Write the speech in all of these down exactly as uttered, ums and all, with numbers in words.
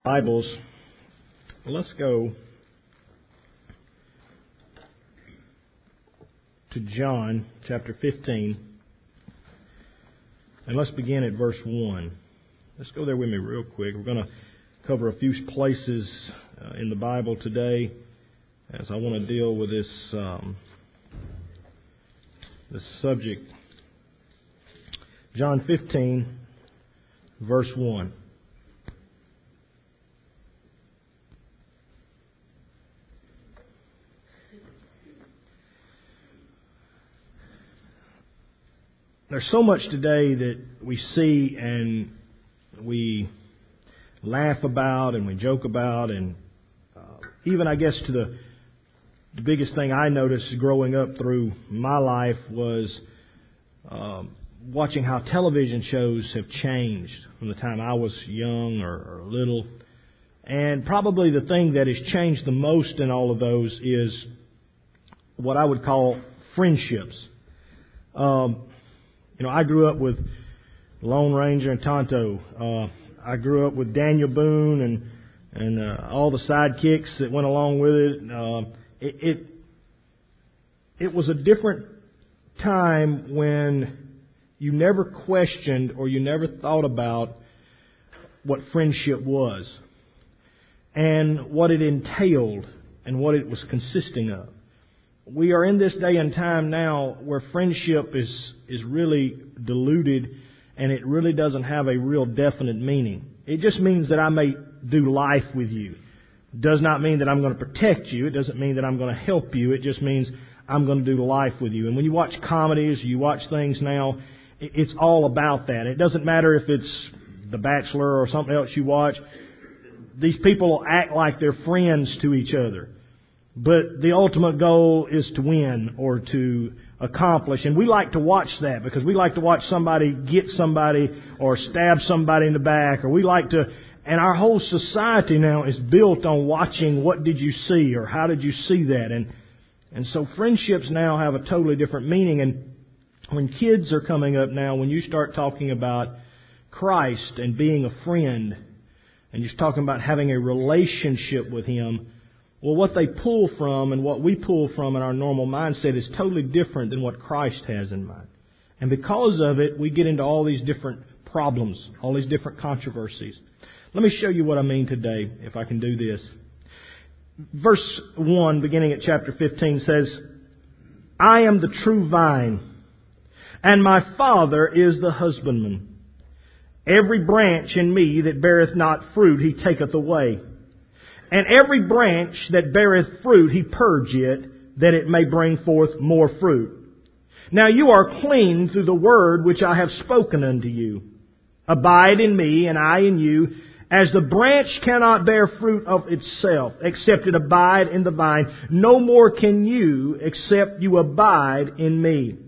Bibles, let's go to John chapter fifteen, and let's begin at verse one. Let's go there with me real quick. We're going to cover a few places uh, in the Bible today, as I want to deal with this um, this subject. John fifteen, verse one. There's so much today that we see and we laugh about and we joke about, and uh, even I guess to the the biggest thing I noticed growing up through my life was um, watching how television shows have changed from the time I was young or, or little. And probably the thing that has changed the most in all of those is what I would call friendships. Um, You know, I grew up with Lone Ranger and Tonto. Uh, I grew up with Daniel Boone and and uh, all the sidekicks that went along with it. Uh, it, it it was a different time when you never questioned or you never thought about what friendship was and what it entailed and what it was consisting of. We are in this day and time now where friendship is is really diluted, and it really doesn't have a real definite meaning. It just means that I may do life with you. It does not mean that I'm going to protect you. It doesn't mean that I'm going to help you. It just means I'm going to do life with you. And when you watch comedies, you watch things now, it's all about that. It doesn't matter if it's The Bachelor or something else you watch. These people act like they're friends to each other. But the ultimate goal is to win or to accomplish. And we like to watch that because we like to watch somebody get somebody or stab somebody in the back. Or we like to, and our whole society now is built on watching what did you see or how did you see that. And and so friendships now have a totally different meaning. And when kids are coming up now, when you start talking about Christ and being a friend, and you're talking about having a relationship with Him, well, what they pull from and what we pull from in our normal mindset is totally different than what Christ has in mind. And because of it, we get into all these different problems, all these different controversies. Let me show you what I mean today, if I can do this. Verse one, beginning at chapter fifteen, says, I am the true vine, and my Father is the husbandman. Every branch in me that beareth not fruit, He taketh away. And every branch that beareth fruit, He purge it, that it may bring forth more fruit. Now you are clean through the word which I have spoken unto you. Abide in me, and I in you, as the branch cannot bear fruit of itself, except it abide in the vine. No more can you, except you abide in me.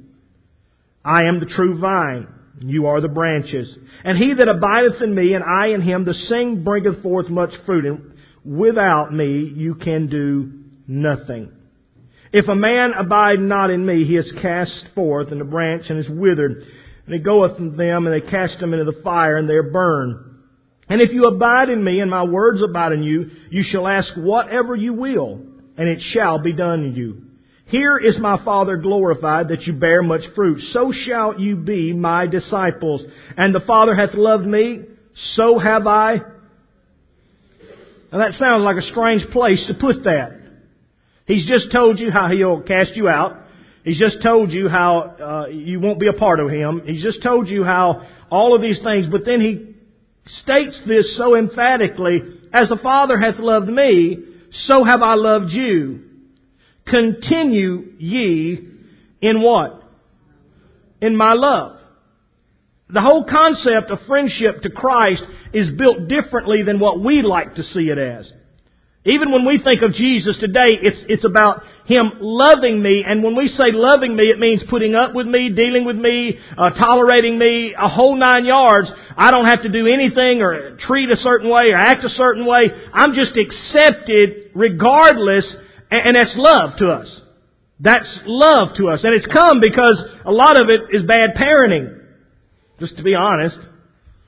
I am the true vine, you are the branches. And he that abideth in me, and I in him, the same bringeth forth much fruit. And without me you can do nothing. If a man abide not in me, he is cast forth in the branch and is withered. And he goeth from them, and they cast them into the fire, and they are burned. And if you abide in me, and my words abide in you, you shall ask whatever you will, and it shall be done to you. Here is my Father glorified, that you bear much fruit. So shall you be my disciples. And the Father hath loved me, so have I. Now that sounds like a strange place to put that. He's just told you how He'll cast you out. He's just told you how uh, you won't be a part of Him. He's just told you how all of these things. But then He states this so emphatically, as the Father hath loved me, so have I loved you. Continue ye in what? In my love. The whole concept of friendship to Christ is built differently than what we like to see it as. Even when we think of Jesus today, it's it's about Him loving me. And when we say loving me, it means putting up with me, dealing with me, uh, tolerating me, a whole nine yards. I don't have to do anything or treat a certain way or act a certain way. I'm just accepted regardless, and, and that's love to us. That's love to us. And it's come because a lot of it is bad parenting. Just to be honest.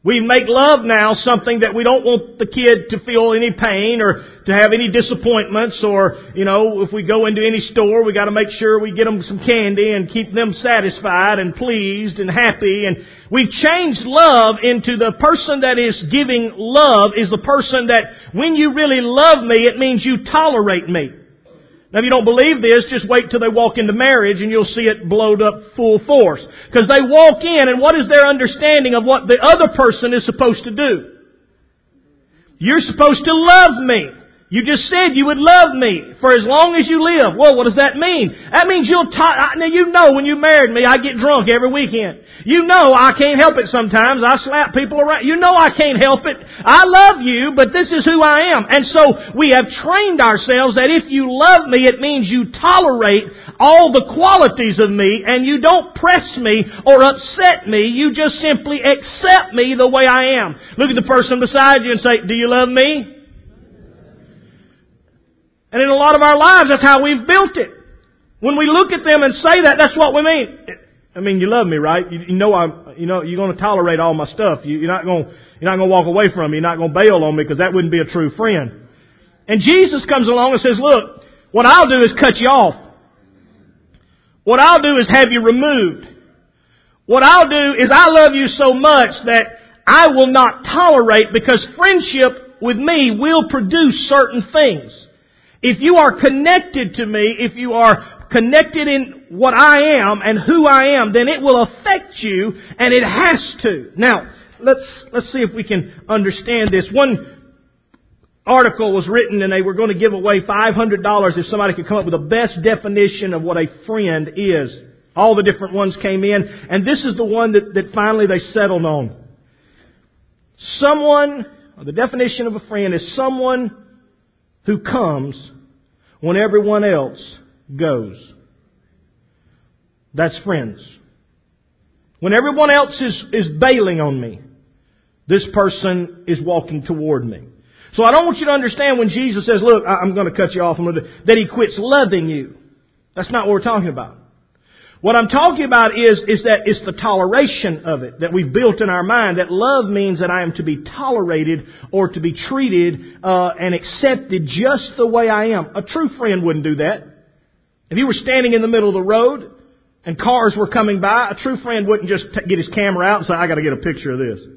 We make love now something that we don't want the kid to feel any pain or to have any disappointments, or, you know, if we go into any store, we got to make sure we get them some candy and keep them satisfied and pleased and happy. And we've changed love into the person that is giving love is the person that when you really love me, it means you tolerate me. Now, if you don't believe this, just wait till they walk into marriage and you'll see it blowed up full force. Because they walk in, and what is their understanding of what the other person is supposed to do? You're supposed to love me. You just said you would love me for as long as you live. Well, what does that mean? That means you'll... To- now, you know when you married me, I get drunk every weekend. You know I can't help it sometimes. I slap people around. You know I can't help it. I love you, but this is who I am. And so we have trained ourselves that if you love me, it means you tolerate all the qualities of me, and you don't press me or upset me. You just simply accept me the way I am. Look at the person beside you and say, do you love me? And in a lot of our lives, that's how we've built it. When we look at them and say that, that's what we mean. I mean, you love me, right? You, you know, I'm. You know, you're going to tolerate all my stuff. You, you're not going. You're not going to walk away from me. You're not going to bail on me, because that wouldn't be a true friend. And Jesus comes along and says, "Look, what I'll do is cut you off. What I'll do is have you removed. What I'll do is I love you so much that I will not tolerate, because friendship with me will produce certain things. If you are connected to me, if you are connected in what I am and who I am, then it will affect you, and it has to." Now, let's let's see if we can understand this. One article was written, and they were going to give away five hundred dollars if somebody could come up with the best definition of what a friend is. All the different ones came in, and this is the one that, that finally they settled on. Someone, or the definition of a friend is someone who comes when everyone else goes. That's friends. When everyone else is, is bailing on me, this person is walking toward me. So I don't want you to understand when Jesus says, "Look, I'm going to cut you off," I'm going to, that He quits loving you. That's not what we're talking about. What I'm talking about is, is that it's the toleration of it that we've built in our mind. That love means that I am to be tolerated or to be treated uh, and accepted just the way I am. A true friend wouldn't do that. If you were standing in the middle of the road and cars were coming by, a true friend wouldn't just t- get his camera out and say, "I got to get a picture of this."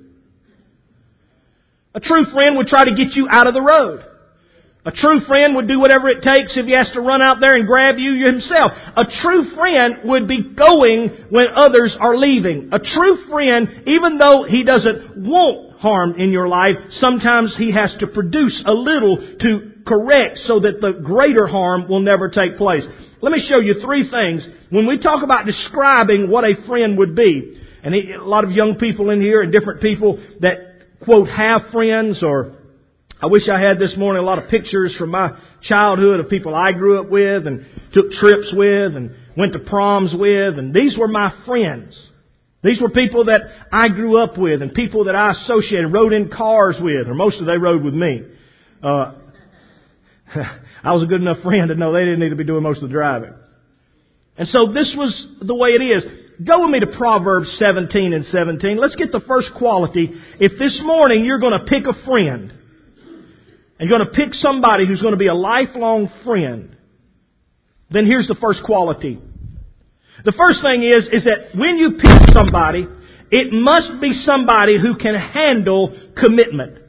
A true friend would try to get you out of the road. A true friend would do whatever it takes if he has to run out there and grab you himself. A true friend would be going when others are leaving. A true friend, even though he doesn't want harm in your life, sometimes he has to produce a little to correct so that the greater harm will never take place. Let me show you three things. When we talk about describing what a friend would be, and a lot of young people in here and different people that, quote, have friends, or I wish I had this morning a lot of pictures from my childhood of people I grew up with and took trips with and went to proms with. And these were my friends. These were people that I grew up with and people that I associated, rode in cars with, or most of they rode with me. Uh, I was a good enough friend to know they didn't need to be doing most of the driving. And so this was the way it is. Go with me to Proverbs seventeen and seventeen. Let's get the first quality. If this morning you're going to pick a friend, and you're going to pick somebody who's going to be a lifelong friend, then here's the first quality. The first thing is, is that when you pick somebody, it must be somebody who can handle commitment.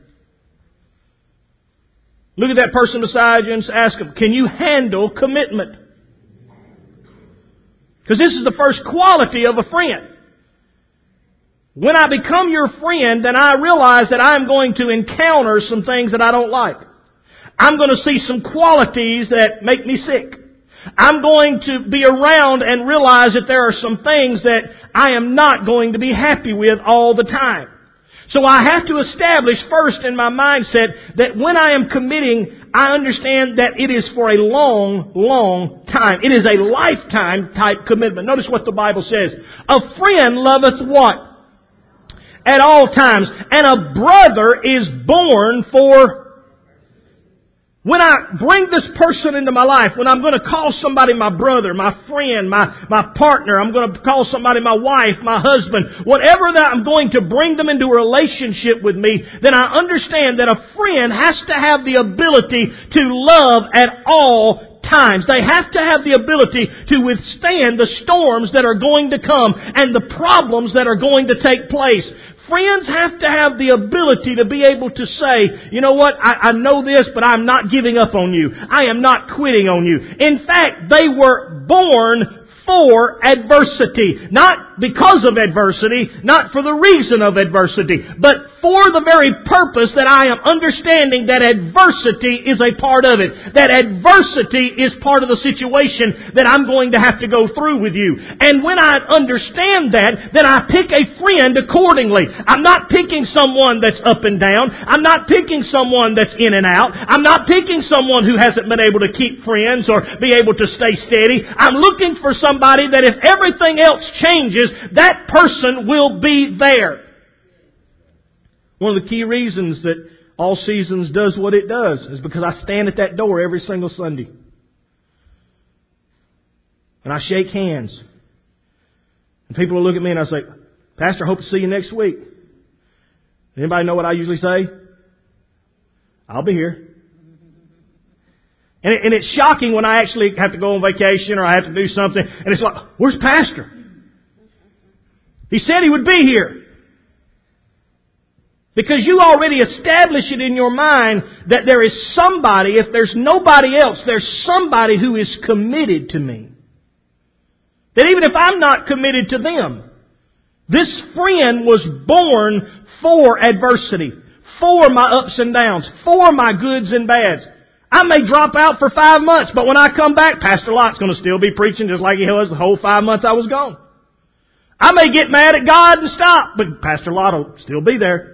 Look at that person beside you and ask them, can you handle commitment? Because this is the first quality of a friend. When I become your friend, then I realize that I'm going to encounter some things that I don't like. I'm going to see some qualities that make me sick. I'm going to be around and realize that there are some things that I am not going to be happy with all the time. So I have to establish first in my mindset that when I am committing, I understand that it is for a long, long time. It is a lifetime type commitment. Notice what the Bible says. A friend loveth what? At all times. And a brother is born for... When I bring this person into my life, when I'm going to call somebody my brother, my friend, my, my partner, I'm going to call somebody my wife, my husband, whatever that I'm going to bring them into a relationship with me, then I understand that a friend has to have the ability to love at all times. They have to have the ability to withstand the storms that are going to come and the problems that are going to take place. Friends have to have the ability to be able to say, you know what, I, I know this, but I'm not giving up on you. I am not quitting on you. In fact, they were born for adversity. Not because of adversity, not for the reason of adversity, but for the very purpose that I am understanding that adversity is a part of it. That adversity is part of the situation that I'm going to have to go through with you. And when I understand that, then I pick a friend accordingly. I'm not picking someone that's up and down. I'm not picking someone that's in and out. I'm not picking someone who hasn't been able to keep friends or be able to stay steady. I'm looking for somebody that if everything else changes, that person will be there. One of the key reasons that All Seasons does what it does is because I stand at that door every single Sunday. And I shake hands. And people will look at me and I say, Pastor, I hope to see you next week. Anybody know what I usually say? I'll be here. And, it, and it's shocking when I actually have to go on vacation or I have to do something. And it's like, where's Pastor? He said he would be here. Because you already establish it in your mind that there is somebody, if there's nobody else, there's somebody who is committed to me. That even if I'm not committed to them, this friend was born for adversity, for my ups and downs, for my goods and bads. I may drop out for five months, but when I come back, Pastor Lott's going to still be preaching just like he was the whole five months I was gone. I may get mad at God and stop, but Pastor Lott will still be there.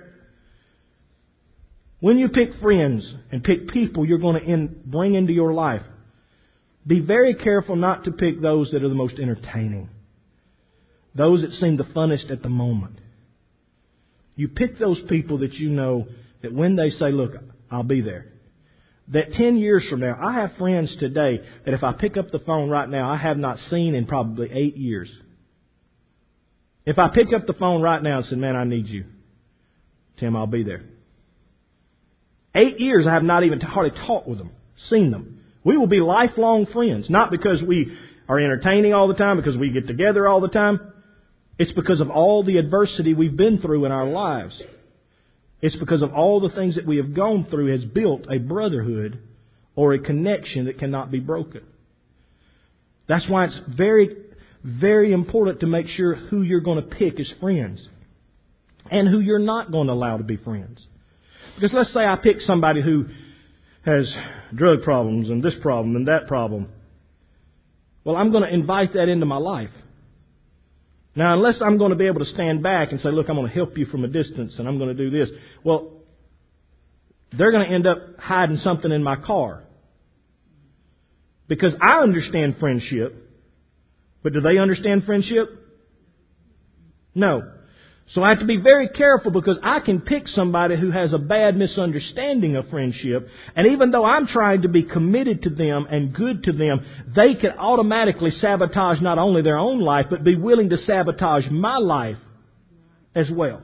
When you pick friends and pick people you're going to in, bring into your life, be very careful not to pick those that are the most entertaining. Those that seem the funnest at the moment. You pick those people that you know that when they say, look, I'll be there. That ten years from now, I have friends today that if I pick up the phone right now, I have not seen in probably eight years. If I pick up the phone right now and say, man, I need you. Tim, I'll be there. Eight years I have not even hardly talked with them, seen them. We will be lifelong friends, not because we are entertaining all the time, because we get together all the time. It's because of all the adversity we've been through in our lives. It's because of all the things that we have gone through has built a brotherhood or a connection that cannot be broken. That's why it's very, very important to make sure who you're going to pick as friends and who you're not going to allow to be friends. Because let's say I pick somebody who has drug problems and this problem and that problem. Well, I'm going to invite that into my life. Now, unless I'm going to be able to stand back and say, look, I'm going to help you from a distance and I'm going to do this. Well, they're going to end up hiding something in my car. Because I understand friendship. But do they understand friendship? No. So I have to be very careful because I can pick somebody who has a bad misunderstanding of friendship. And even though I'm trying to be committed to them and good to them, they can automatically sabotage not only their own life, but be willing to sabotage my life as well.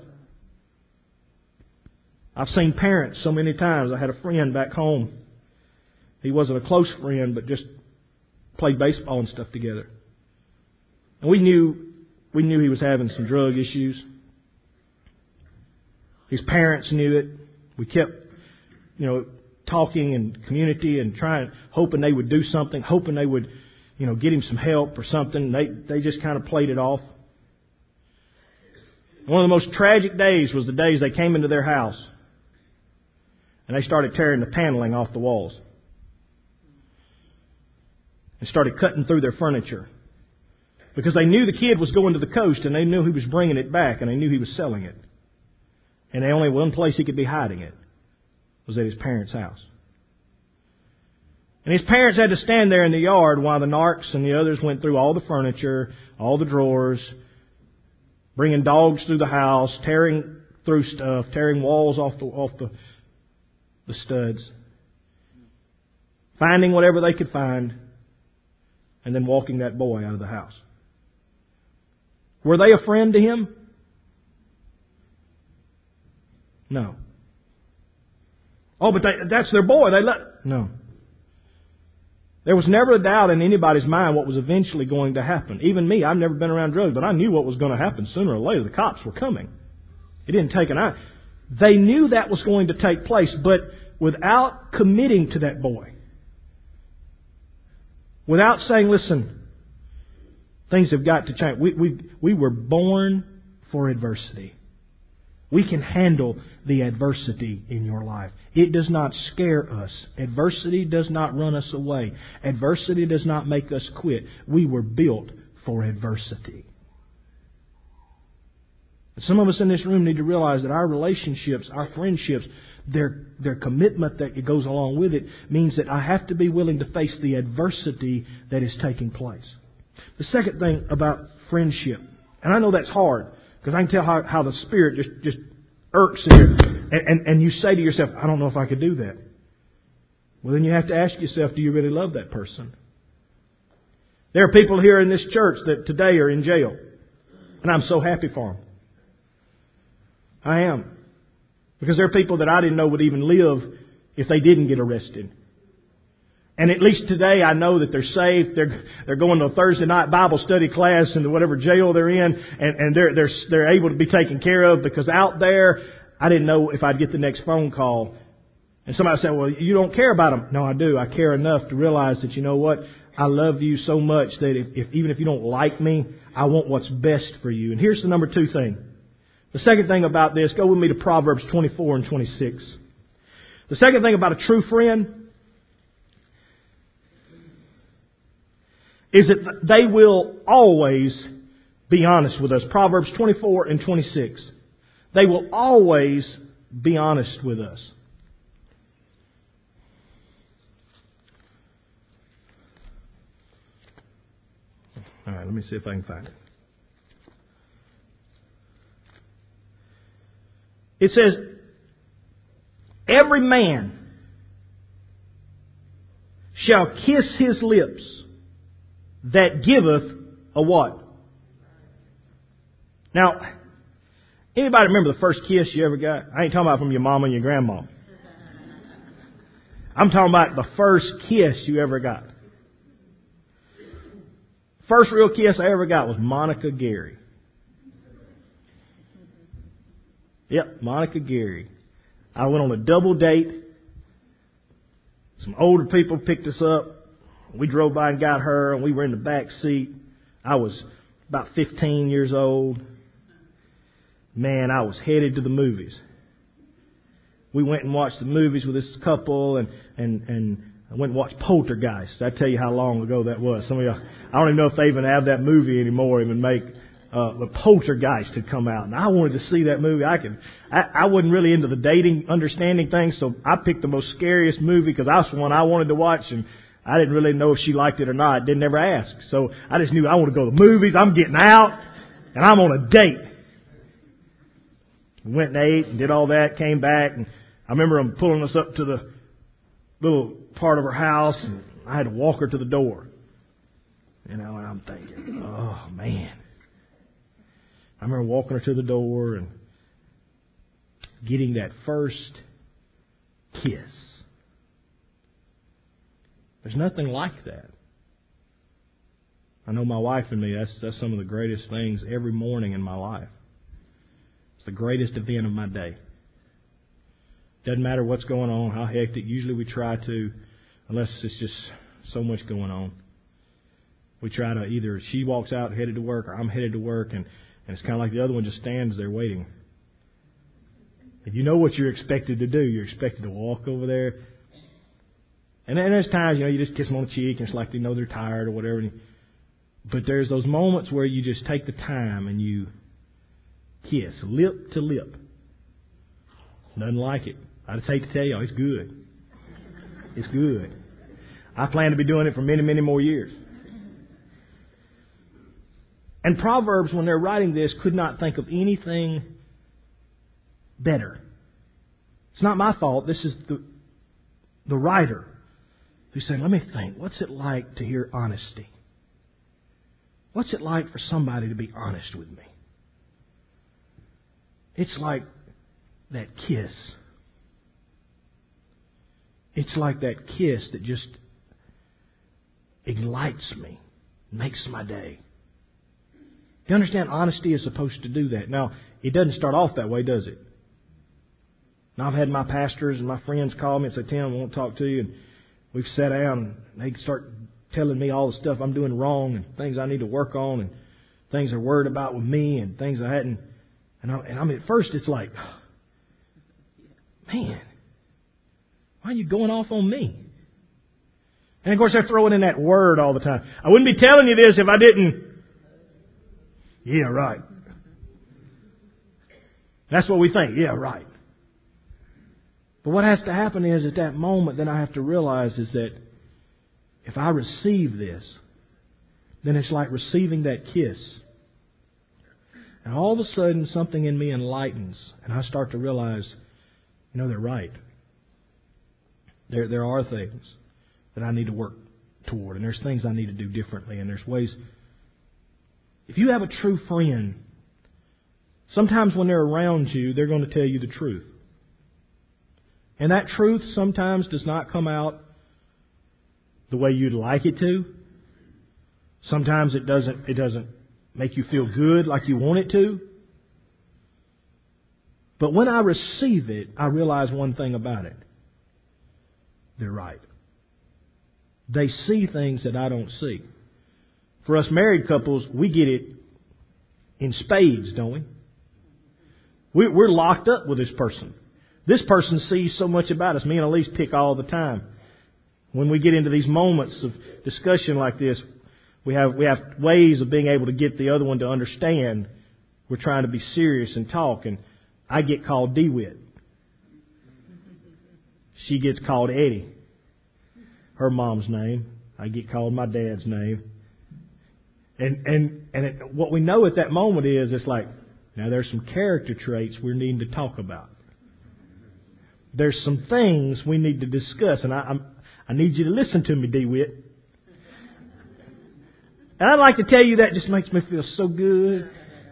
I've seen parents so many times. I had a friend back home. He wasn't a close friend, but just played baseball and stuff together. And we knew, we knew he was having some drug issues. His parents knew it. We kept, you know, talking in community and trying, hoping they would do something, hoping they would, you know, get him some help or something. They they just kind of played it off. One of the most tragic days was the days they came into their house and they started tearing the paneling off the walls and started cutting through their furniture because they knew the kid was going to the coast and they knew he was bringing it back and they knew he was selling it. And the only one place he could be hiding it was at his parents' house. And his parents had to stand there in the yard while the narcs and the others went through all the furniture, all the drawers, bringing dogs through the house, tearing through stuff, tearing walls off the, off the, the studs. finding whatever they could find, and then walking that boy out of the house. Were they a friend to him? No. Oh, but they, that's their boy. They let no. There was never a doubt in anybody's mind what was eventually going to happen. Even me, I've never been around drugs, but I knew what was going to happen sooner or later. The cops were coming. It didn't take an eye. They knew that was going to take place, but without committing to that boy, without saying, listen, things have got to change. We, we, we were born for adversity. We can handle the adversity in your life. It does not scare us. Adversity does not run us away. Adversity does not make us quit. We were built for adversity. Some of us in this room need to realize that our relationships, our friendships, their, their commitment that goes along with it means that I have to be willing to face the adversity that is taking place. The second thing about friendship, and I know that's hard, because I can tell how, how the Spirit just, just irks in you. And, and, and you say to yourself, I don't know if I could do that. Well, then you have to ask yourself, do you really love that person? There are people here in this church that today are in jail. And I'm so happy for them. I am. Because there are people that I didn't know would even live if they didn't get arrested. And at least today I know that they're safe. They're they're going to a Thursday night Bible study class in the whatever jail they're in, and, and they're they're they're able to be taken care of, because out there I didn't know if I'd get the next phone call. And somebody said, well, you don't care about them. No, I do. I care enough to realize that, you know what? I love you so much that if, if even if you don't like me, I want what's best for you. And here's the number two thing. The second thing about this, go with me to Proverbs twenty-four and twenty-six. The second thing about a true friend is that they will always be honest with us. Proverbs twenty-four and twenty-six. They will always be honest with us. All right, let me see if I can find it. It says, every man shall kiss his lips that giveth a what? Now, anybody remember the first kiss you ever got? I ain't talking about from your mama and your grandma. I'm talking about the first kiss you ever got. First real kiss I ever got was Monica Gary. Yep, Monica Gary. I went on a double date. Some older people picked us up. We drove by and got her, and we were in the back seat. I was about fifteen years old. Man, I was headed to the movies. We went and watched the movies with this couple, and and and I went and watched Poltergeist. I tell you how long ago that was. Some of you, I don't even know if they even have that movie anymore. Even make uh, the Poltergeist had come out, and I wanted to see that movie. I could, I, I wasn't really into the dating, understanding things, so I picked the most scariest movie because that's the one I wanted to watch, and I didn't really know if she liked it or not. Didn't ever ask. So I just knew I want to go to the movies. I'm getting out, and I'm on a date. We went and ate and did all that, came back, and I remember them pulling us up to the little part of her house, and I had to walk her to the door. You know, and I'm thinking, oh, man. I remember walking her to the door and getting that first kiss. There's nothing like that. I know my wife and me, that's, that's some of the greatest things every morning in my life. It's the greatest event of my day. Doesn't matter what's going on, how hectic. Usually we try to, unless it's just so much going on. We try to either she walks out headed to work or I'm headed to work, and, and it's kind of like the other one just stands there waiting. If you know what you're expected to do, you're expected to walk over there. And then there's times, you know, you just kiss them on the cheek and it's like they know they're tired or whatever. But there's those moments where you just take the time and you kiss, lip to lip. Nothing like it. I just hate to tell you, it's good. It's good. I plan to be doing it for many, many more years. And Proverbs, when they're writing this, could not think of anything better. It's not my fault. This is the, the writer. who said, let me think, what's it like to hear honesty? What's it like for somebody to be honest with me? It's like that kiss. It's like that kiss that just ignites me, makes my day. You understand, honesty is supposed to do that. Now, it doesn't start off that way, does it? Now, I've had my pastors and my friends call me and say, Tim, I want to talk to you. And we've sat down and they start telling me all the stuff I'm doing wrong and things I need to work on and things they're worried about with me and things I hadn't. And I, and I mean, at first it's like, man, why are you going off on me? And of course they're throwing in that word all the time. I wouldn't be telling you this if I didn't. Yeah, right. That's what we think. Yeah, right. But what has to happen is at that moment, then I have to realize is that if I receive this, then it's like receiving that kiss. And all of a sudden something in me enlightens and I start to realize, you know, they're right. There, there are things that I need to work toward and there's things I need to do differently and there's ways. If you have a true friend, sometimes when they're around you, they're going to tell you the truth. And that truth sometimes does not come out the way you'd like it to. Sometimes it doesn't, it doesn't make you feel good like you want it to. But when I receive it, I realize one thing about it. They're right. They see things that I don't see. For us married couples, we get it in spades, don't we? We're locked up with this person. This person sees so much about us. Me and Elise pick all the time. When we get into these moments of discussion like this, we have we have ways of being able to get the other one to understand we're trying to be serious and talk. And I get called DeWitt. She gets called Eddie. Her mom's name. I get called my dad's name. And and and it, what we know at that moment is it's like, now there's some character traits we're needing to talk about. There's some things we need to discuss, and I I'm, I need you to listen to me, DeWitt. And I'd like to tell you that just makes me feel so good.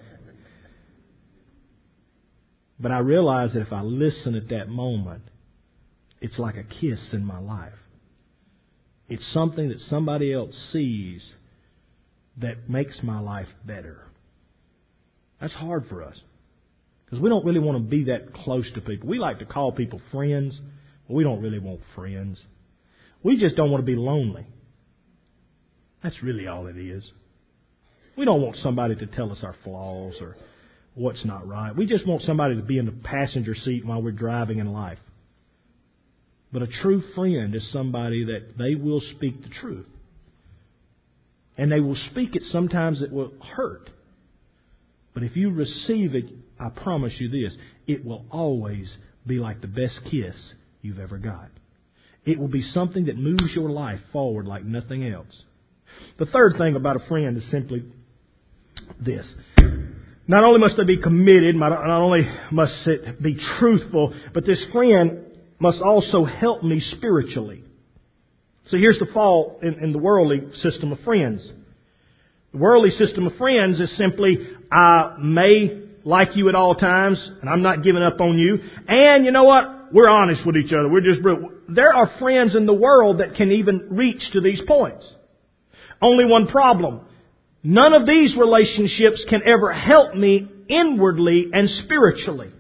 But I realize that if I listen at that moment, it's like a kiss in my life. It's something that somebody else sees that makes my life better. That's hard for us. Because we don't really want to be that close to people. We like to call people friends, but we don't really want friends. We just don't want to be lonely. That's really all it is. We don't want somebody to tell us our flaws or what's not right. We just want somebody to be in the passenger seat while we're driving in life. But a true friend is somebody that they will speak the truth. And they will speak it sometimes that will hurt. But if you receive it, I promise you this, it will always be like the best kiss you've ever got. It will be something that moves your life forward like nothing else. The third thing about a friend is simply this. Not only must they be committed, not only must it be truthful, but this friend must also help me spiritually. So here's the fault in, in the worldly system of friends. The worldly system of friends is simply, I may like you at all times, and I'm not giving up on you. And you know what? We're honest with each other. We're just brutal. There are friends in the world that can even reach to these points. Only one problem. None of these relationships can ever help me inwardly and spiritually.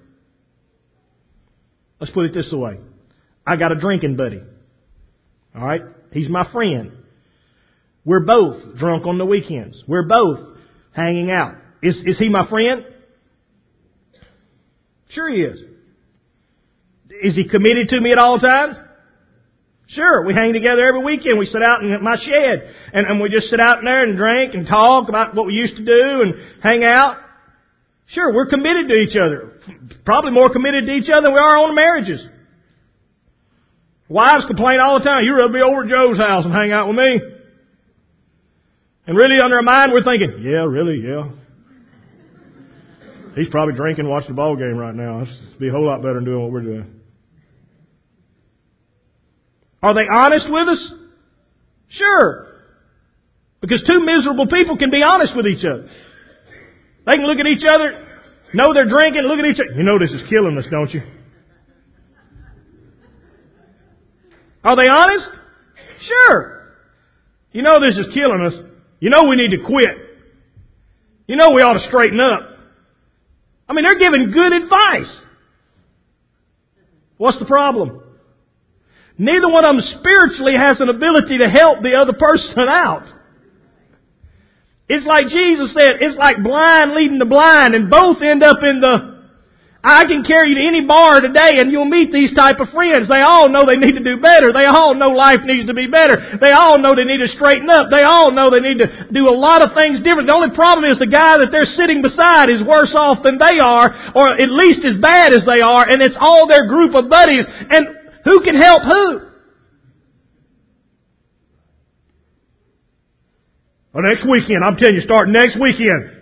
Let's put it this way. I got a drinking buddy. All right? He's my friend. We're both drunk on the weekends. We're both hanging out. Is, is he my friend? Sure he is. Is he committed to me at all times? Sure. We hang together every weekend. We sit out in my shed and, and we just sit out in there and drink and talk about what we used to do and hang out. Sure, we're committed to each other. Probably more committed to each other than we are on marriages. Wives complain all the time. You rather be over at Joe's house and hang out with me. And really under our mind we're thinking, yeah, really, yeah. He's probably drinking, watching the ball game right now. It'd be a whole lot better than doing what we're doing. Are they honest with us? Sure. Because two miserable people can be honest with each other. They can look at each other, know they're drinking, look at each other. You know this is killing us, don't you? Are they honest? Sure. You know this is killing us. You know we need to quit. You know we ought to straighten up. I mean, they're giving good advice. What's the problem? Neither one of them spiritually has an ability to help the other person out. It's like Jesus said, it's like blind leading the blind, and both end up in the... I can carry you to any bar today and you'll meet these type of friends. They all know they need to do better. They all know life needs to be better. They all know they need to straighten up. They all know they need to do a lot of things different. The only problem is the guy that they're sitting beside is worse off than they are, or at least as bad as they are, and it's all their group of buddies. And who can help who? Well, next weekend, I'm telling you, start next weekend.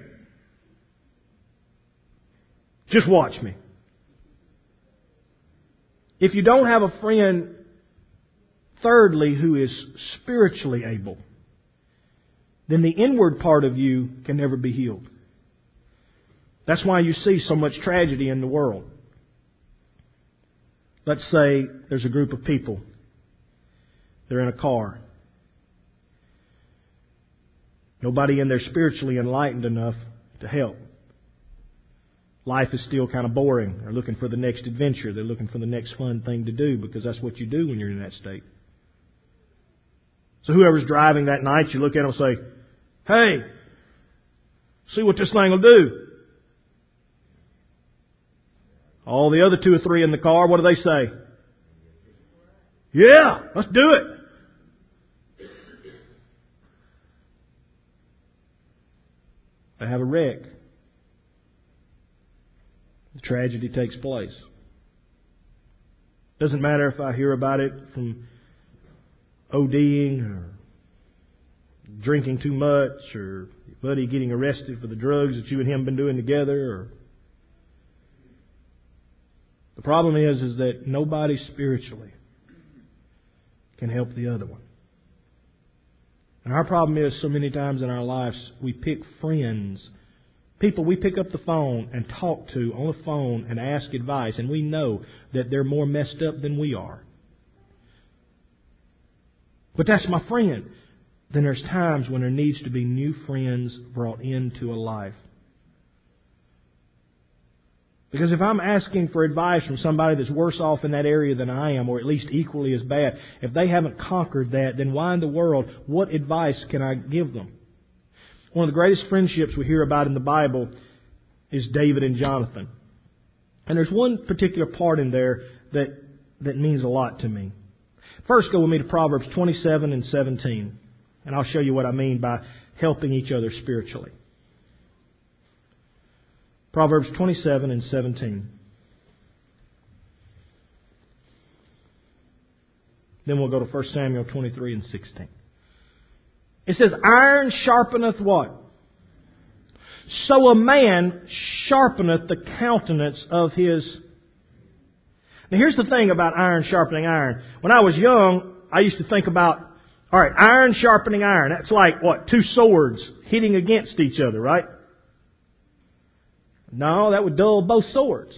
Just watch me. If you don't have a friend, thirdly, who is spiritually able, then the inward part of you can never be healed. That's why you see so much tragedy in the world. Let's say there's a group of people. They're in a car. Nobody in there spiritually enlightened enough to help. Life is still kind of boring. They're looking for the next adventure. They're looking for the next fun thing to do, because that's what you do when you're in that state. So whoever's driving that night, you look at them and say, "Hey, see what this thing will do." All the other two or three in the car, what do they say? "Yeah, let's do it." They have a wreck. The tragedy takes place. Doesn't matter if I hear about it from ODing or drinking too much or your buddy getting arrested for the drugs that you and him have been doing together. Or the problem is, is that nobody spiritually can help the other one. And our problem is, so many times in our lives, we pick friends, people we pick up the phone and talk to on the phone and ask advice, and we know that they're more messed up than we are. But that's my friend. Then there's times when there needs to be new friends brought into a life. Because if I'm asking for advice from somebody that's worse off in that area than I am, or at least equally as bad, if they haven't conquered that, then why in the world, what advice can I give them? One of the greatest friendships we hear about in the Bible is David and Jonathan. And there's one particular part in there that, that means a lot to me. First, go with me to Proverbs twenty-seven and seventeen. And I'll show you what I mean by helping each other spiritually. Proverbs twenty-seven and seventeen. Then we'll go to First Samuel twenty-three and sixteen. It says, "Iron sharpeneth" what? "So a man sharpeneth the countenance of his..." Now here's the thing about iron sharpening iron. When I was young, I used to think about, all right, iron sharpening iron. That's like, what, two swords hitting against each other, right? No, that would dull both swords.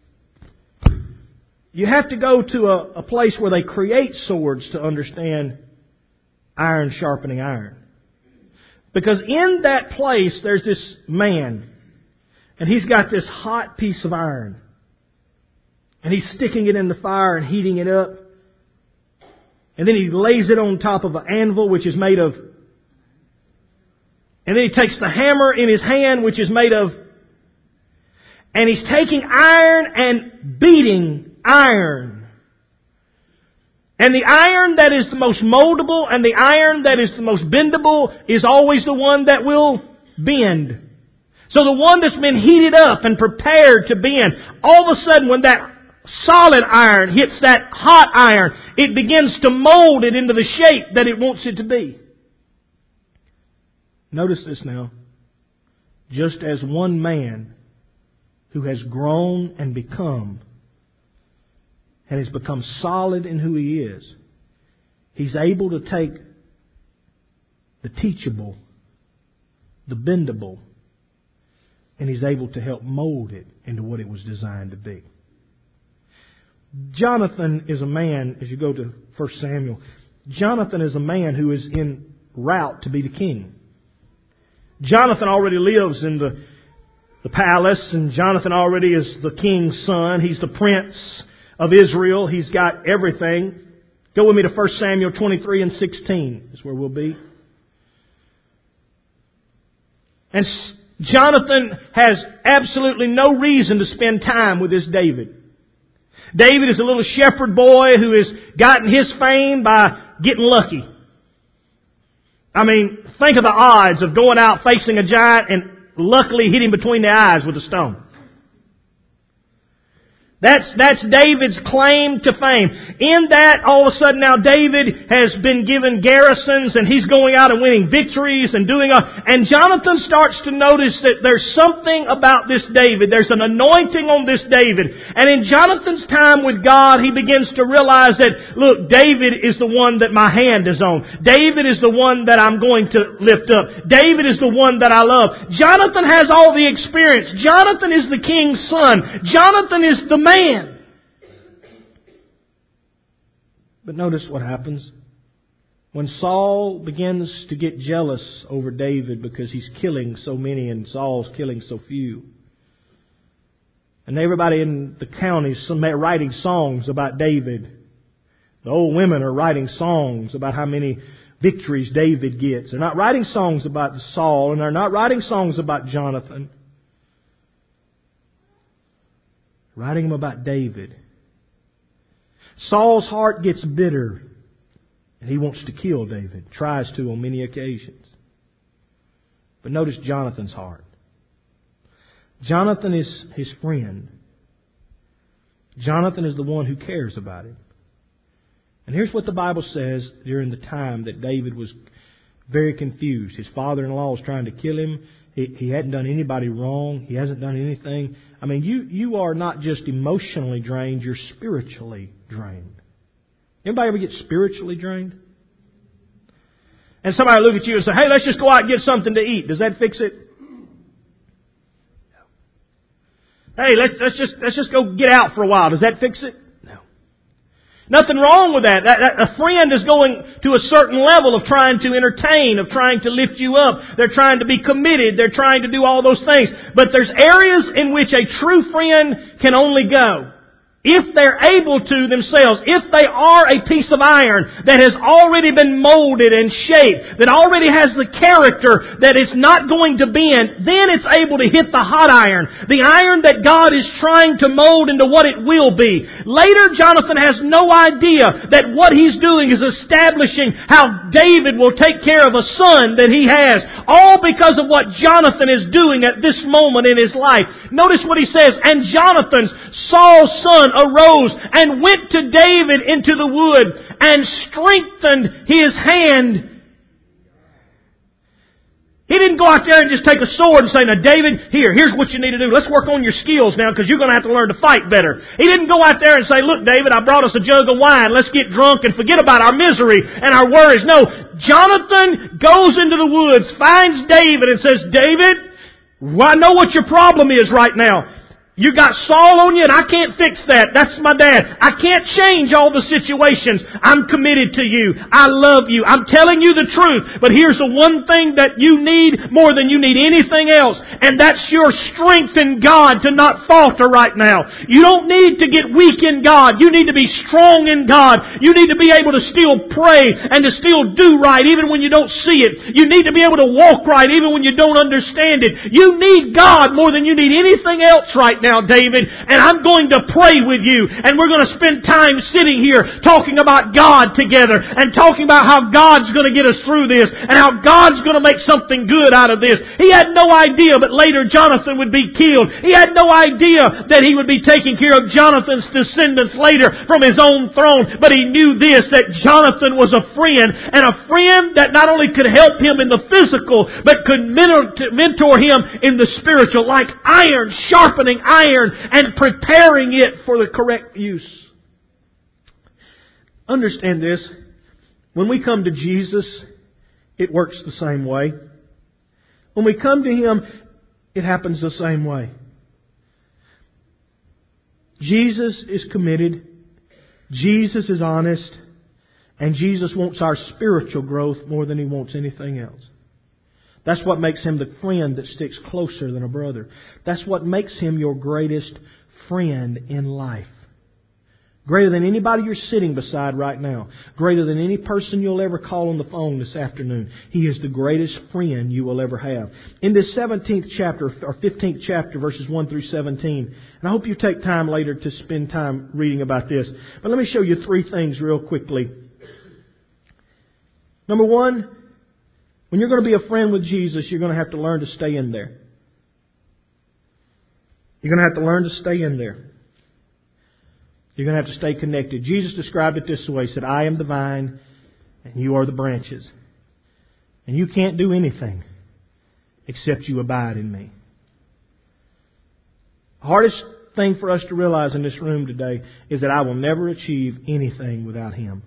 You have to go to a, a place where they create swords to understand iron sharpening iron. Because in that place, there's this man, and he's got this hot piece of iron. And he's sticking it in the fire and heating it up. And then he lays it on top of an anvil, which is made of... And then he takes the hammer in his hand, which is made of... And he's taking iron and beating iron. And the iron that is the most moldable and the iron that is the most bendable is always the one that will bend. So the one that's been heated up and prepared to bend, all of a sudden when that solid iron hits that hot iron, it begins to mold it into the shape that it wants it to be. Notice this now. Just as one man who has grown and become and has become solid in who he is, he's able to take the teachable, the bendable, and He's able to help mold it into what it was designed to be. Jonathan is a man, as you go to First Samuel, Jonathan is a man who is en route to be the king. Jonathan already lives in the, the palace, and Jonathan already is the king's son. He's the prince of Israel. He's got everything. Go with me to First Samuel twenty-three and sixteen. That's where we'll be. And Jonathan has absolutely no reason to spend time with this David. David is a little shepherd boy who has gotten his fame by getting lucky. I mean, think of the odds of going out facing a giant and luckily hitting between the eyes with a stone. That's, that's David's claim to fame. In that, all of a sudden now David has been given garrisons and he's going out and winning victories and doing all. And Jonathan starts to notice that there's something about this David. There's an anointing on this David. And in Jonathan's time with God, he begins to realize that, look, David is the one that my hand is on. David is the one that I'm going to lift up. David is the one that I love. Jonathan has all the experience. Jonathan is the king's son. Jonathan is the man. Man. But notice what happens. When Saul begins to get jealous over David because he's killing so many and Saul's killing so few. And everybody in the county is writing songs about David. The old women are writing songs about how many victories David gets. They're not writing songs about Saul, and they're not writing songs about Jonathan. Writing them about David. Saul's heart gets bitter and he wants to kill David. Tries to on many occasions. But notice Jonathan's heart. Jonathan is his friend. Jonathan is the one who cares about him. And here's what the Bible says during the time that David was very confused. His father-in-law was trying to kill him. He, he hadn't done anybody wrong. He hasn't done anything. I mean, you, you are not just emotionally drained, you're spiritually drained. Anybody ever get spiritually drained? And somebody look at you and say, hey, let's just go out and get something to eat. Does that fix it? No. Hey, let's, let's just, let's just go get out for a while. Does that fix it? Nothing wrong with that. that, that. A friend is going to a certain level of trying to entertain, of trying to lift you up. They're trying to be committed. They're trying to do all those things. But there's areas in which a true friend can only go if they're able to themselves, if they are a piece of iron that has already been molded and shaped, that already has the character that it's not going to bend, then it's able to hit the hot iron, the iron that God is trying to mold into what it will be. Later, Jonathan has no idea that what he's doing is establishing how David will take care of a son that he has, all because of what Jonathan is doing at this moment in his life. Notice what he says, and Jonathan, Saul's son, arose and went to David into the wood and strengthened his hand. He didn't go out there and just take a sword and say, now David, here, here's what you need to do. Let's work on your skills now because you're going to have to learn to fight better. He didn't go out there and say, look David, I brought us a jug of wine. Let's get drunk and forget about our misery and our worries. No, Jonathan goes into the woods, finds David and says, David, I know what your problem is right now. You got Saul on you and I can't fix that. That's my dad. I can't change all the situations. I'm committed to you. I love you. I'm telling you the truth. But here's the one thing that you need more than you need anything else. And that's your strength in God to not falter right now. You don't need to get weak in God. You need to be strong in God. You need to be able to still pray and to still do right even when you don't see it. You need to be able to walk right even when you don't understand it. You need God more than you need anything else right now. Now, David, and I'm going to pray with you, and we're going to spend time sitting here talking about God together, and talking about how God's going to get us through this, and how God's going to make something good out of this. He had no idea, but later Jonathan would be killed. He had no idea that he would be taking care of Jonathan's descendants later from his own throne, but he knew this, that Jonathan was a friend, and a friend that not only could help him in the physical, but could mentor him in the spiritual, like iron sharpening iron. Iron and preparing it for the correct use. Understand this. When we come to Jesus, it works the same way. When we come to Him, it happens the same way. Jesus is committed. Jesus is honest. And Jesus wants our spiritual growth more than He wants anything else. That's what makes Him the friend that sticks closer than a brother. That's what makes Him your greatest friend in life. Greater than anybody you're sitting beside right now. Greater than any person you'll ever call on the phone this afternoon. He is the greatest friend you will ever have. In this seventeenth chapter, or fifteenth chapter, verses one through seventeen, and I hope you take time later to spend time reading about this. But let me show you three things real quickly. Number one, when you're going to be a friend with Jesus, you're going to have to learn to stay in there. You're going to have to learn to stay in there. You're going to have to stay connected. Jesus described it this way. He said, I am the vine and you are the branches. And you can't do anything except you abide in me. The hardest thing for us to realize in this room today is that I will never achieve anything without Him.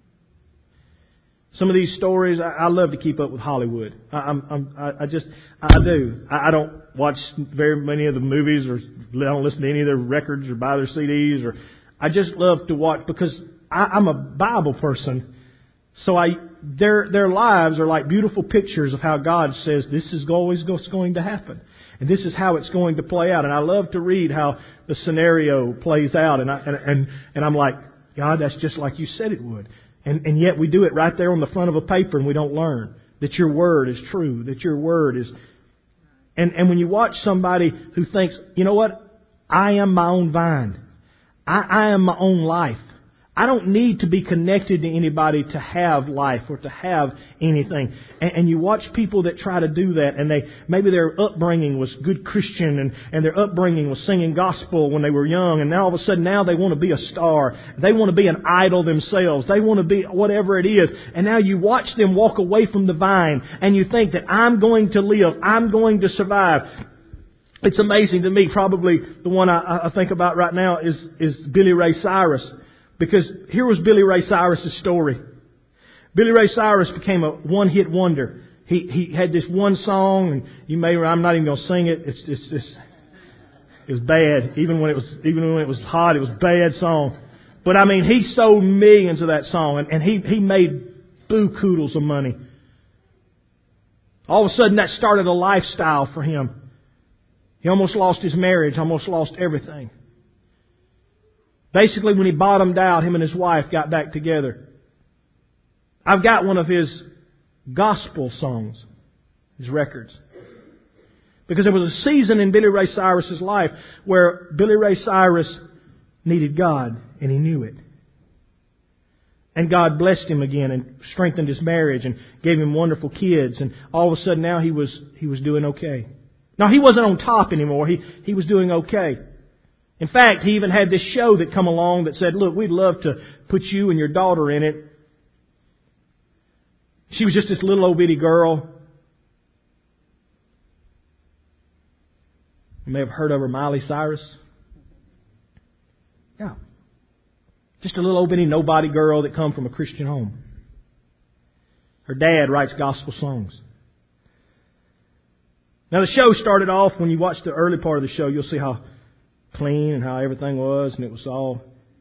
Some of these stories, I, I love to keep up with Hollywood. I, I'm, I'm, I, I just, I do. I, I don't watch very many of the movies, or I don't listen to any of their records, or buy their C Ds, or I just love to watch because I, I'm a Bible person. So I, their their lives are like beautiful pictures of how God says this is always what's going to happen, and this is how it's going to play out. And I love to read how the scenario plays out, and I, and and, and I'm like, God, that's just like you said it would. And, and yet we do it right there on the front of a paper, and we don't learn that your Word is true, that your Word is... And, and when you watch somebody who thinks, you know what, I am my own vine. I, I am my own life. I don't need to be connected to anybody to have life or to have anything. And, and you watch people that try to do that, and they maybe their upbringing was good Christian, and, and their upbringing was singing gospel when they were young, and now all of a sudden now they want to be a star. They want to be an idol themselves. They want to be whatever it is. And now you watch them walk away from the vine, and you think that I'm going to live, I'm going to survive. It's amazing to me. Probably the one I, I think about right now is, is Billy Ray Cyrus. Because here was Billy Ray Cyrus' story. Billy Ray Cyrus became a one-hit wonder. He he had this one song, and you may I'm not even going to sing it. It's it's just it was bad. Even when it was even when it was hot, it was a bad song. But I mean, he sold millions of that song, and, and he he made boo-koodles of money. All of a sudden, that started a lifestyle for him. He almost lost his marriage, almost lost everything. Basically, when he bottomed out, him and his wife got back together. I've got one of his gospel songs, his records. Because there was a season in Billy Ray Cyrus' life where Billy Ray Cyrus needed God, and he knew it. And God blessed him again and strengthened his marriage and gave him wonderful kids. And all of a sudden now he was he was doing okay. Now, he wasn't on top anymore. He he was doing okay. In fact, he even had this show that come along that said, look, we'd love to put you and your daughter in it. She was just this little old bitty girl. You may have heard of her, Miley Cyrus. Yeah. Just a little old bitty nobody girl that come from a Christian home. Her dad writes gospel songs. Now, the show started off, when you watch the early part of the show, you'll see how clean and how everything was, and it was all.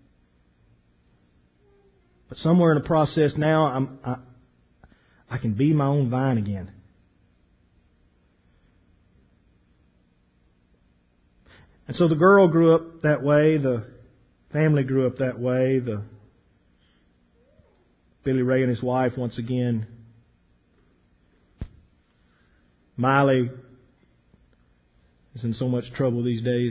But somewhere in the process now, I'm, I, I can be my own vine again. And so the girl grew up that way. The family grew up that way. The Billy Ray and his wife, once again. Miley is in so much trouble these days.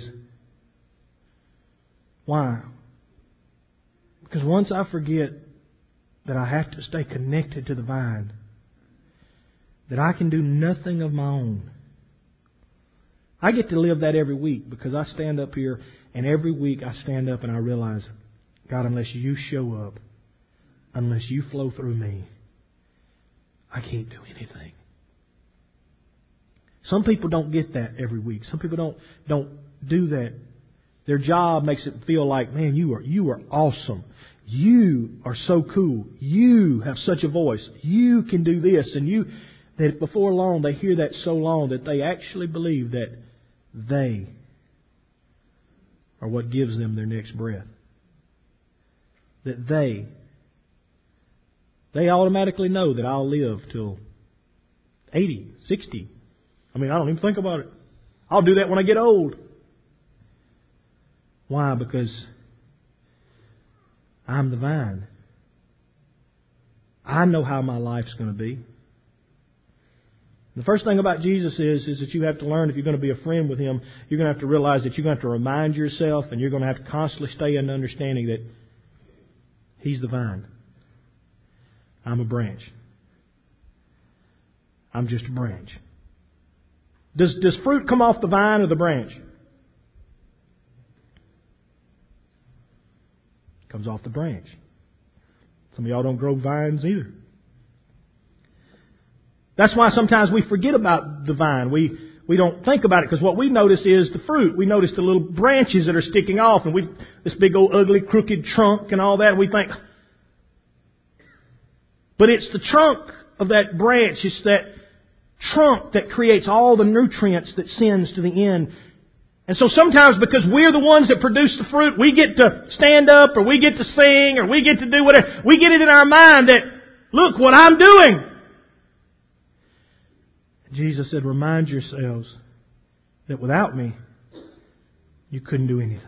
Why? Because once I forget that I have to stay connected to the vine, that I can do nothing of my own. I get to live that every week because I stand up here, and every week I stand up and I realize, God, unless you show up, unless you flow through me, I can't do anything. Some people don't get that every week. Some people don't don't do that. Their job makes it feel like, man, you are you are awesome. You are so cool. You have such a voice. You can do this. And you, that before long they hear that so long that they actually believe that they are what gives them their next breath. That they, they automatically know that I'll live till eighty, sixty. I mean, I don't even think about it. I'll do that when I get old. Why? Because I'm the vine. I know how my life's going to be. The first thing about Jesus is, is that you have to learn, if you're going to be a friend with Him, you're going to have to realize that you're going to have to remind yourself, and you're going to have to constantly stay in the understanding that He's the vine. I'm a branch. I'm just a branch. Does, does fruit come off the vine or the branch? It comes off the branch. Some of y'all don't grow vines either. That's why sometimes we forget about the vine. We we don't think about it because what we notice is the fruit. We notice the little branches that are sticking off, and we this big old ugly crooked trunk and all that. And we think, but it's the trunk of that branch. It's that trunk that creates all the nutrients that sends to the end. And so sometimes because we're the ones that produce the fruit, we get to stand up or we get to sing or we get to do whatever. We get it in our mind that, look what I'm doing. Jesus said, remind yourselves that without me, you couldn't do anything.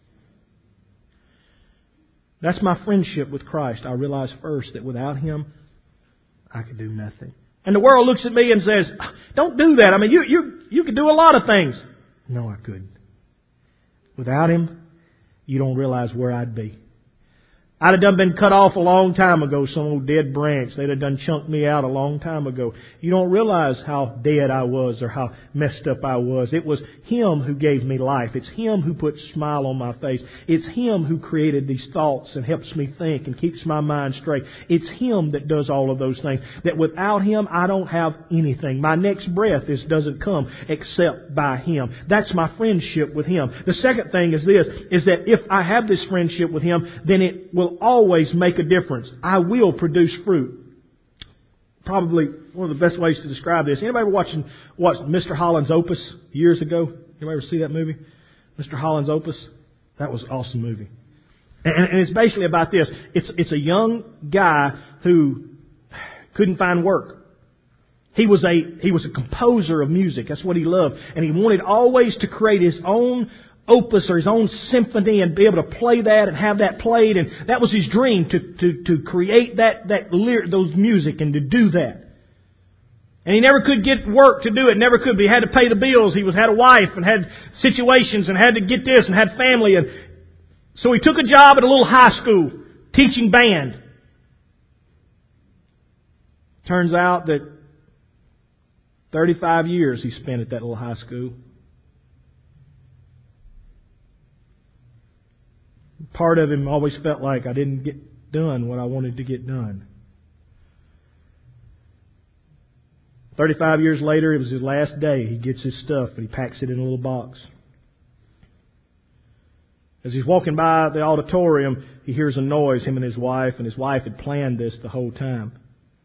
That's my friendship with Christ. I realize first that without Him, I could do nothing. And the world looks at me and says, don't do that. I mean, you you you could do a lot of things. No, I couldn't. Without Him, you don't realize where I'd be. I'd have done been cut off a long time ago, some old dead branch. They'd have done chunked me out a long time ago. You don't realize how dead I was or how messed up I was. It was Him who gave me life. It's Him who put a smile on my face. It's Him who created these thoughts and helps me think and keeps my mind straight. It's Him that does all of those things. That without Him, I don't have anything. My next breath is doesn't come except by Him. That's my friendship with Him. The second thing is this, is that if I have this friendship with Him, then it will always make a difference. I will produce fruit. Probably one of the best ways to describe this. Anybody ever watching watched Mister Holland's Opus years ago? Anybody ever see that movie? Mister Holland's Opus? That was an awesome movie. And, and it's basically about this. It's it's a young guy who couldn't find work. He was a he was a composer of music. That's what he loved. And he wanted always to create his own opus or his own symphony and be able to play that and have that played, and that was his dream, to to to create that that lyric, those music, and to do that. And he never could get work to do it. Never could. But he had to pay the bills. He was had a wife and had situations and had to get this and had family, and so he took a job at a little high school teaching band. Turns out that thirty-five years he spent at that little high school. Part of him always felt like I didn't get done what I wanted to get done. Thirty-five years later, it was his last day. He gets his stuff and he packs it in a little box. As he's walking by the auditorium, he hears a noise, him and his wife, and his wife had planned this the whole time.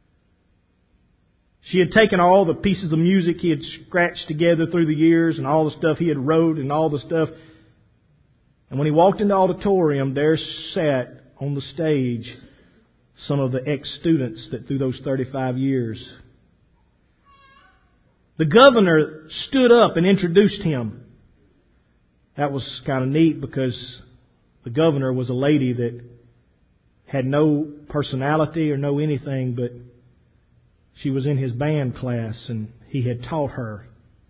She had taken all the pieces of music he had scratched together through the years and all the stuff he had wrote and all the stuff. And when he walked in the auditorium, there sat on the stage some of the ex-students that through those thirty-five years. The governor stood up and introduced him. That was kind of neat because the governor was a lady that had no personality or no anything, but she was in his band class and he had taught her.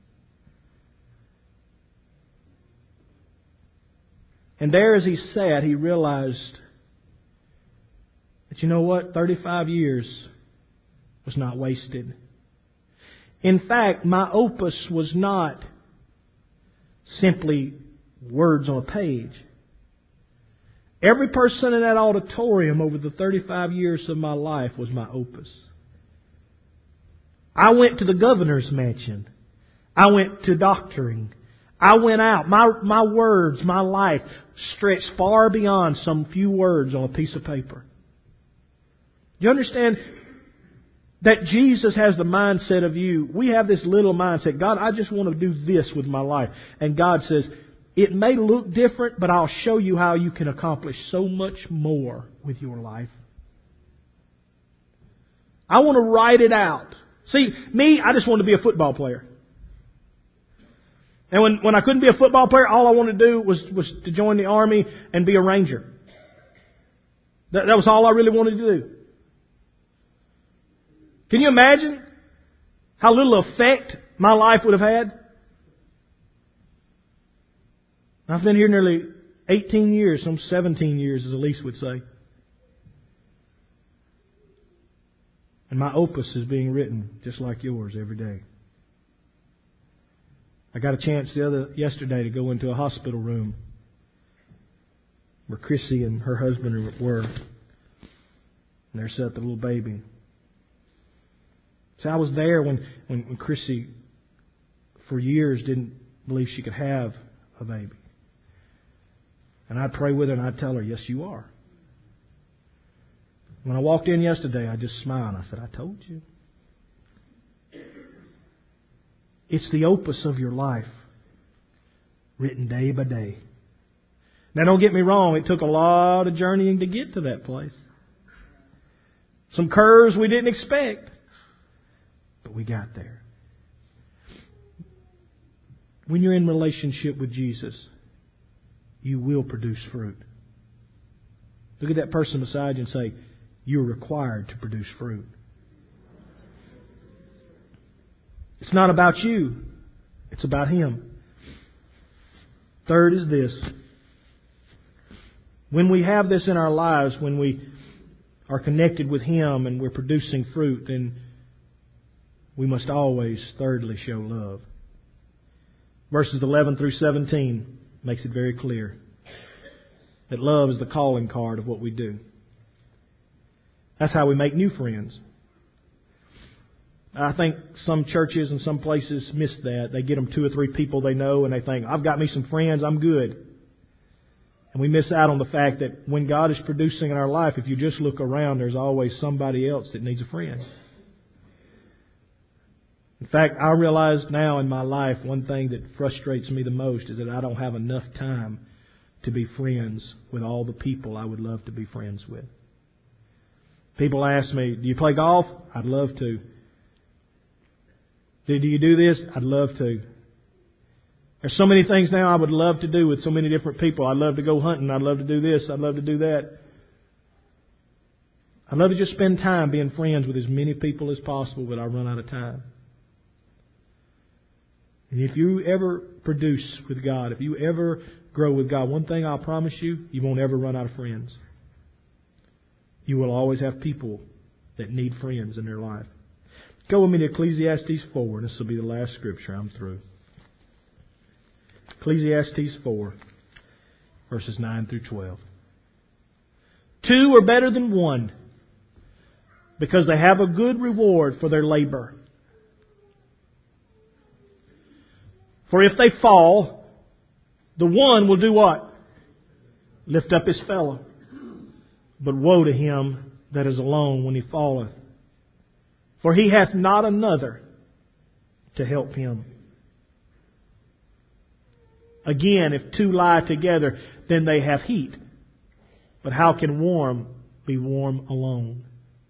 And there as he sat, he realized that, you know what, thirty-five years was not wasted. In fact, my opus was not simply words on a page. Every person in that auditorium over the thirty-five years of my life was my opus. I went to the governor's mansion. I went to doctoring. I went out. My, my words, my life stretched far beyond some few words on a piece of paper. Do you understand that Jesus has the mindset of you? We have this little mindset. God, I just want to do this with my life. And God says, it may look different, but I'll show you how you can accomplish so much more with your life. I want to write it out. See, me, I just want to be a football player. And when, when I couldn't be a football player, all I wanted to do was, was to join the Army and be a Ranger. That, that was all I really wanted to do. Can you imagine how little effect my life would have had? I've been here nearly eighteen years, some seventeen years as Elise would say. And my opus is being written just like yours every day. I got a chance the other yesterday to go into a hospital room where Chrissy and her husband were. And there sat the little baby. So I was there when, when, when Chrissy, for years, didn't believe she could have a baby. And I'd pray with her and I'd tell her, yes, you are. When I walked in yesterday, I just smiled. I said, I told you. It's the opus of your life, written day by day. Now, don't get me wrong. It took a lot of journeying to get to that place. Some curves we didn't expect. But we got there. When you're in relationship with Jesus, you will produce fruit. Look at that person beside you and say, you're required to produce fruit. It's not about you. It's about Him. Third is this. When we have this in our lives, when we are connected with Him and we're producing fruit, then we must always, thirdly, show love. Verses eleven through seventeen makes it very clear that love is the calling card of what we do. That's how we make new friends. I think some churches and some places miss that. They get them two or three people they know and they think, I've got me some friends, I'm good. And we miss out on the fact that when God is producing in our life, if you just look around, there's always somebody else that needs a friend. In fact, I realize now in my life, one thing that frustrates me the most is that I don't have enough time to be friends with all the people I would love to be friends with. People ask me, do you play golf? I'd love to. Do you do this? I'd love to. There's so many things now I would love to do with so many different people. I'd love to go hunting. I'd love to do this. I'd love to do that. I'd love to just spend time being friends with as many people as possible, but I run out of time. And if you ever produce with God, if you ever grow with God, one thing I'll promise you, you won't ever run out of friends. You will always have people that need friends in their life. Go with me to Ecclesiastes four. This will be the last scripture. I'm through. Ecclesiastes four, verses nine through twelve. Two are better than one, because they have a good reward for their labor. For if they fall, the one will do what? Lift up his fellow. But woe to him that is alone when he falleth. For he hath not another to help him. Again, if two lie together, then they have heat. But how can warm be warm alone?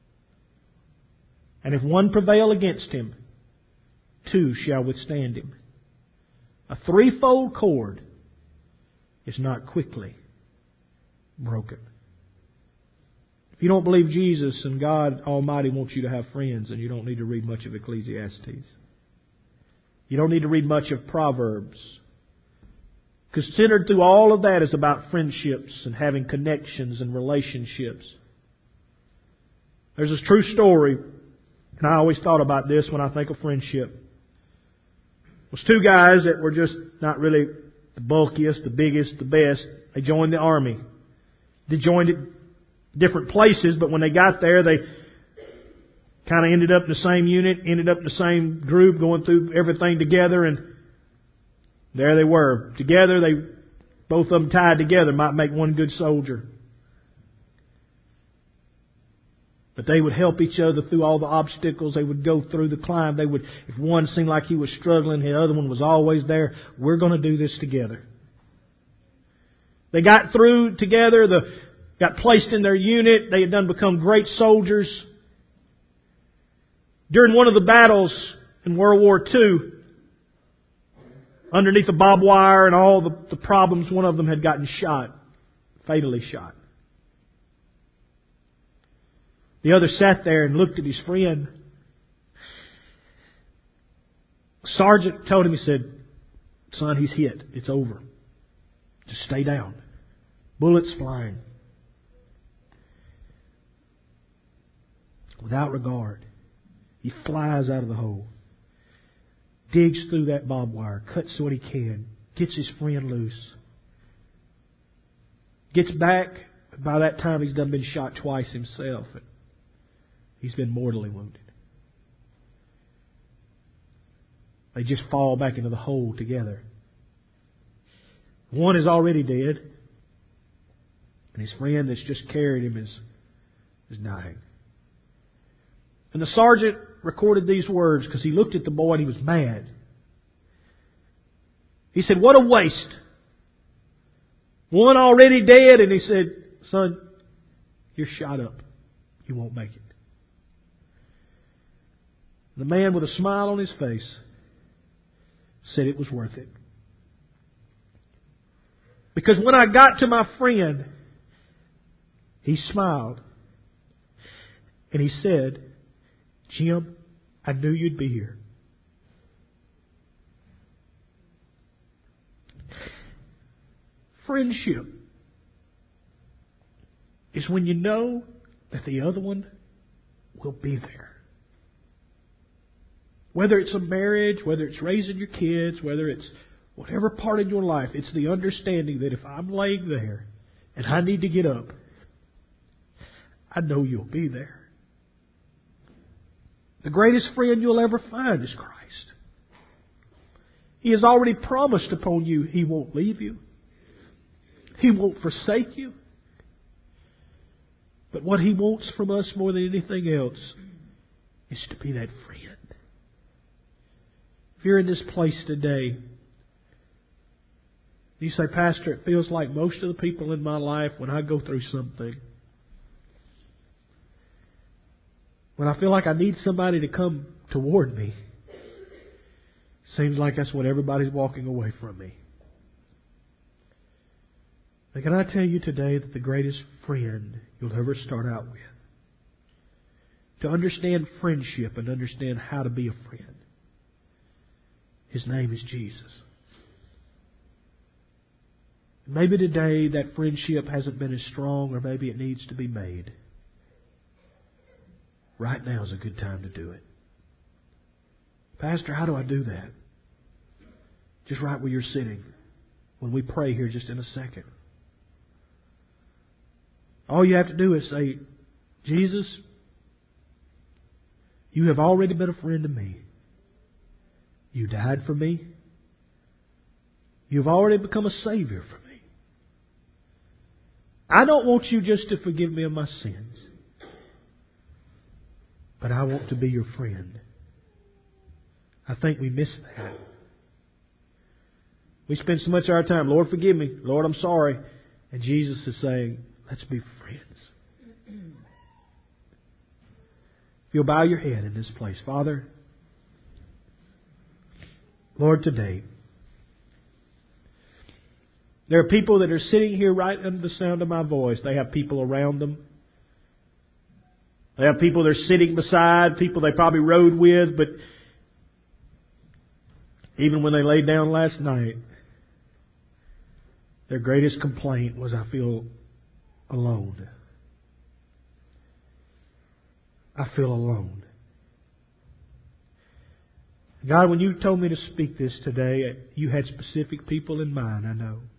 And if one prevail against him, two shall withstand him. A threefold cord is not quickly broken. If you don't believe Jesus and God Almighty wants you to have friends, then you don't need to read much of Ecclesiastes. You don't need to read much of Proverbs. Because centered through all of that is about friendships and having connections and relationships. There's this true story, and I always thought about this when I think of friendship. It was two guys that were just not really the bulkiest, the biggest, the best. They joined the army. They joined it different places, but when they got there, they kind of ended up in the same unit, ended up in the same group, going through everything together. And There they were. Together, they both of them tied together might make one good soldier. But they would help each other through all the obstacles. They would go through the climb. They would, if one seemed like he was struggling, the other one was always there. We're going to do this together. They got through together. The got placed in their unit. They had done become great soldiers. During one of the battles in World War Two, underneath the barbed wire and all the, the problems, one of them had gotten shot, fatally shot. The other sat there and looked at his friend. Sergeant told him, he said, "Son, he's hit. It's over. Just stay down." Bullets flying. Without regard, he flies out of the hole. Digs through that barbed wire. Cuts what he can. Gets his friend loose. Gets back. By that time he's done been shot twice himself. He's been mortally wounded. They just fall back into the hole together. One is already dead. And his friend that's just carried him is, is dying. And the sergeant recorded these words because he looked at the boy and he was mad. He said, "What a waste. One already dead." And he said, "Son, you're shot up. You won't make it." The man with a smile on his face said it was worth it. Because when I got to my friend, he smiled. And he said, "Jim, I knew you'd be here." Friendship is when you know that the other one will be there. Whether it's a marriage, whether it's raising your kids, whether it's whatever part of your life, it's the understanding that if I'm laying there and I need to get up, I know you'll be there. The greatest friend you'll ever find is Christ. He has already promised upon you He won't leave you. He won't forsake you. But what He wants from us more than anything else is to be that friend. If you're in this place today, you say, "Pastor, it feels like most of the people in my life, when I go through something, when I feel like I need somebody to come toward me, seems like that's when everybody's walking away from me." And can I tell you today that the greatest friend you'll ever start out with, to understand friendship and understand how to be a friend, His name is Jesus. Maybe today that friendship hasn't been as strong, or maybe it needs to be made. Right now is a good time to do it. "Pastor, how do I do that?" Just right where you're sitting, when we pray here just in a second. All you have to do is say, "Jesus, you have already been a friend to me. You died for me. You've already become a Savior for me. I don't want you just to forgive me of my sins, but I want to be your friend." I think we miss that. We spend so much of our time, "Lord, forgive me. Lord, I'm sorry." And Jesus is saying, let's be friends. If you'll bow your head in this place. Father, Lord, today, there are people that are sitting here right under the sound of my voice. They have people around them. They have people they're sitting beside, people they probably rode with, but even when they laid down last night, their greatest complaint was, "I feel alone. I feel alone." God, when you told me to speak this today, you had specific people in mind, I know.